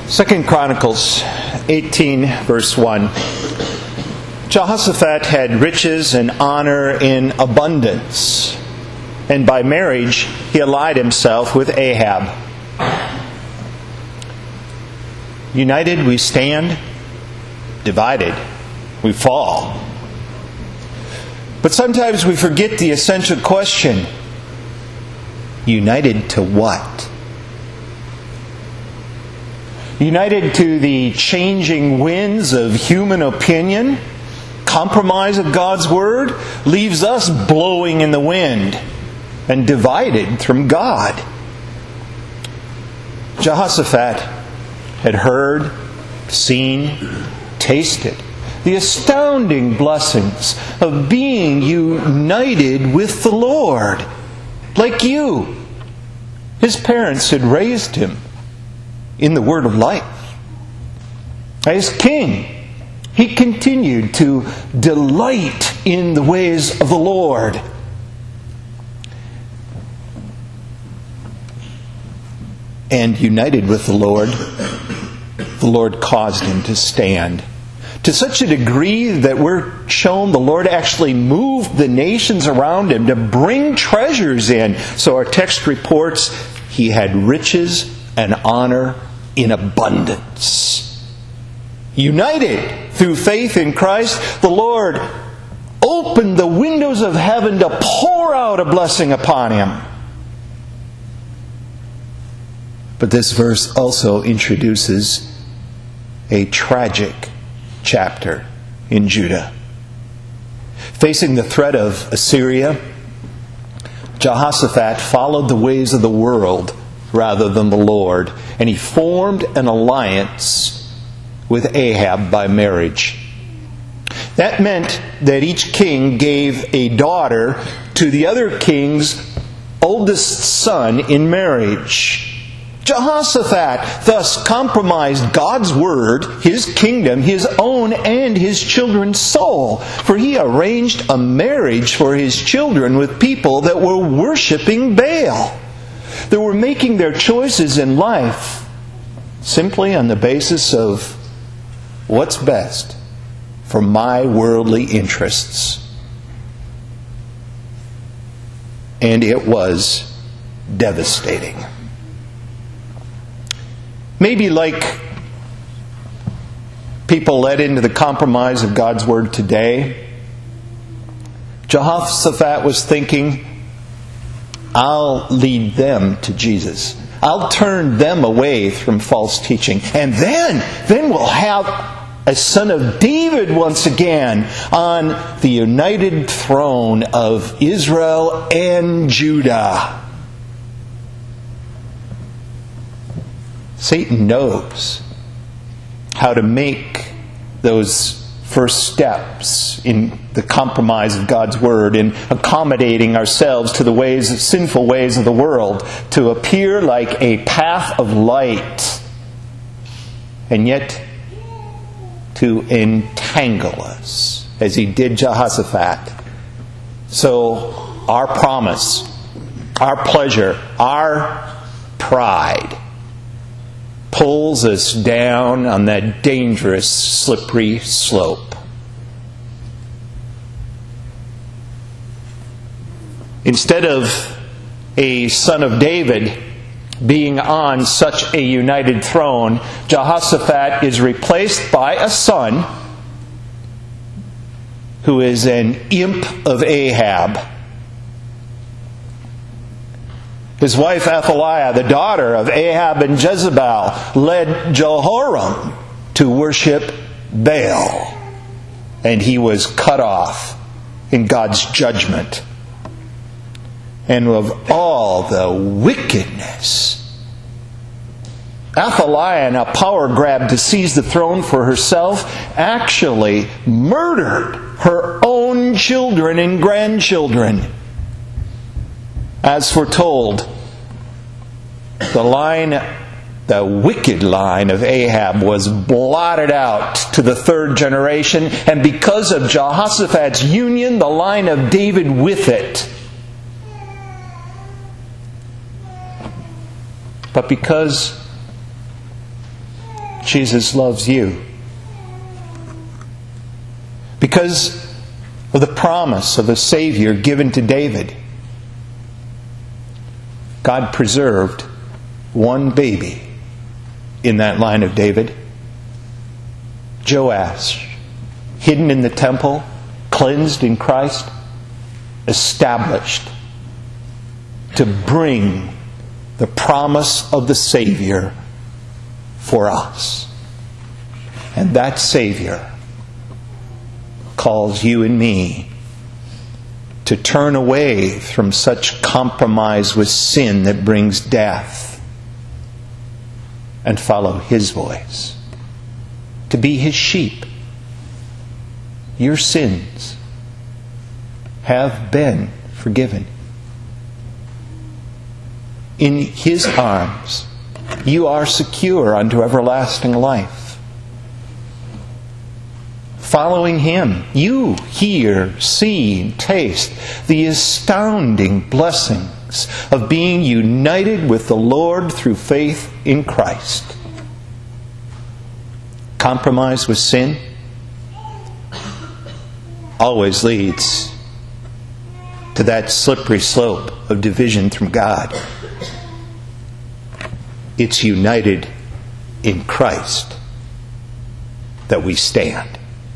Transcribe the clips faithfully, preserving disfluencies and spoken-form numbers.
Second Chronicles eighteen, verse one. Jehoshaphat had riches and honor in abundance, and by marriage he allied himself with Ahab. United we stand, divided we fall. But sometimes we forget the essential question: united to what? United to the changing winds of human opinion? Compromise of God's Word leaves us blowing in the wind and divided from God. Jehoshaphat had heard, seen, tasted the astounding blessings of being united with the Lord. Like you, his parents had raised him in the word of life. As king, he continued to delight in the ways of the Lord. And united with the Lord, the Lord caused him to stand. To such a degree that we're shown the Lord actually moved the nations around him to bring treasures in. So our text reports he had riches and honor in abundance. United through faith in Christ, the Lord opened the windows of heaven to pour out a blessing upon him. But this verse also introduces a tragic chapter in Judah. Facing the threat of Assyria, Jehoshaphat followed the ways of the world rather than the Lord, and he formed an alliance with Ahab by marriage. That meant that each king gave a daughter to the other king's oldest son in marriage. Jehoshaphat thus compromised God's word, his kingdom, his own and his children's soul, for he arranged a marriage for his children with people that were worshiping Baal. They were making their choices in life simply on the basis of what's best for my worldly interests. And it was devastating. Maybe like people led into the compromise of God's Word today, Jehoshaphat was thinking, I'll lead them to Jesus. I'll turn them away from false teaching. And then, then we'll have a son of David once again on the united throne of Israel and Judah. Satan knows how to make those first steps in the compromise of God's Word, in accommodating ourselves to the ways, sinful ways of the world, to appear like a path of light, and yet to entangle us, as he did Jehoshaphat. So our promise, our pleasure, our pride pulls us down on that dangerous, slippery slope. Instead of a son of David being on such a united throne, Jehoshaphat is replaced by a son who is an imp of Ahab. His wife Athaliah, the daughter of Ahab and Jezebel, led Jehoram to worship Baal. And he was cut off in God's judgment. And of all the wickedness, Athaliah, in a power grab to seize the throne for herself, actually murdered her own children and grandchildren. As foretold, the line, the wicked line of Ahab was blotted out to the third generation, and because of Jehoshaphat's union, the line of David with it. But because Jesus loves you. Because of the promise of a Savior given to David, God preserved one baby in that line of David. Joash, hidden in the temple, cleansed in Christ, established to bring the promise of the Savior for us. And that Savior calls you and me to turn away from such compromise with sin that brings death and follow His voice. To be His sheep. Your sins have been forgiven. In His arms, you are secure unto everlasting life. Following Him, you hear, see, and taste the astounding blessings of being united with the Lord through faith in Christ. Compromise with sin always leads to that slippery slope of division from God. It's united in Christ that we stand.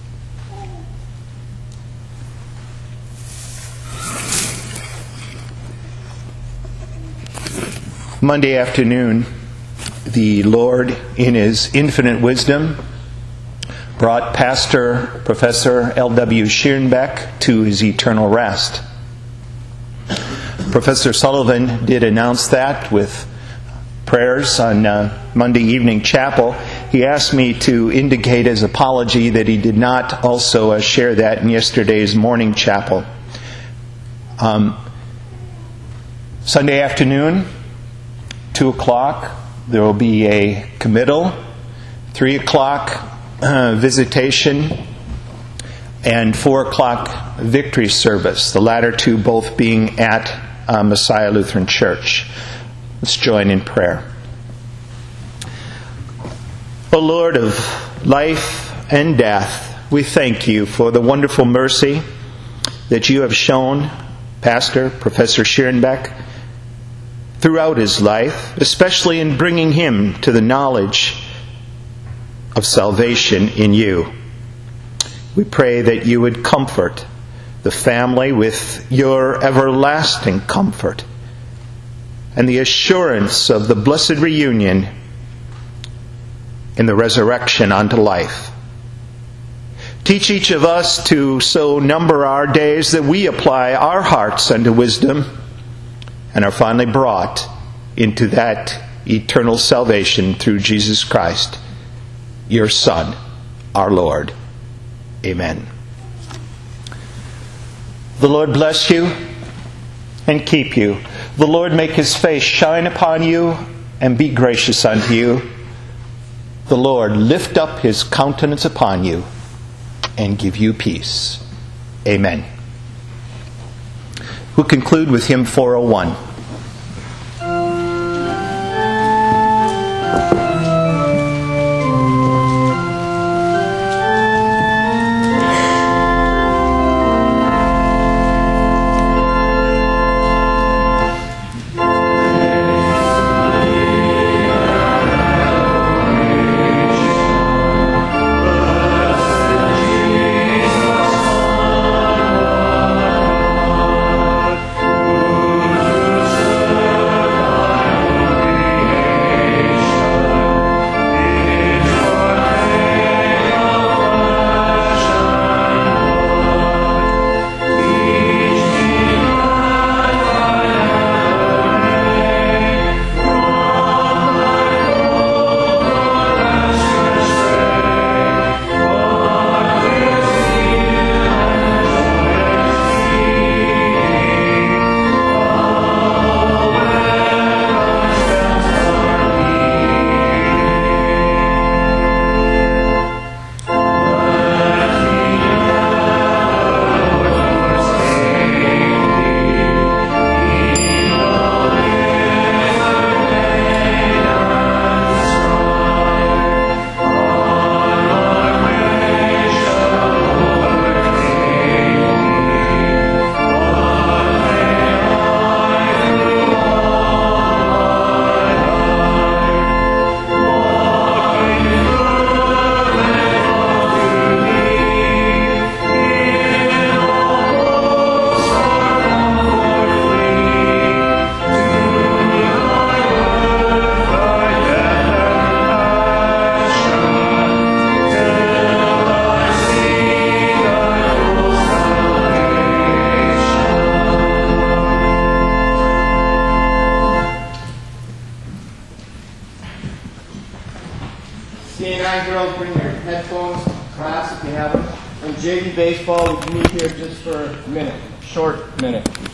Monday afternoon, the Lord, in His infinite wisdom, brought Pastor Professor L W Schierenbeck to his eternal rest. Professor Sullivan did announce that with prayers on uh, Monday evening chapel. He asked me to indicate his apology that he did not also uh, share that in yesterday's morning chapel. Um, Sunday afternoon, two o'clock, there will be a committal. three o'clock, uh, visitation. And four o'clock, victory service. The latter two both being at uh, Messiah Lutheran Church. Let's join in prayer. O Lord of life and death, we thank You for the wonderful mercy that You have shown Pastor Professor Schierenbeck throughout his life, especially in bringing him to the knowledge of salvation in You. We pray that You would comfort the family with Your everlasting comfort and the assurance of the blessed reunion in the resurrection unto life. Teach each of us to so number our days that we apply our hearts unto wisdom and are finally brought into that eternal salvation through Jesus Christ, Your Son, our Lord. Amen. The Lord bless you and keep you. The Lord make His face shine upon you and be gracious unto you. The Lord lift up His countenance upon you and give you peace. Amen. We'll conclude with hymn four oh one. Thank you. guys, girls, bring your headphones, class if you have them. And J V Baseball, we can meet here just for a minute, short minute.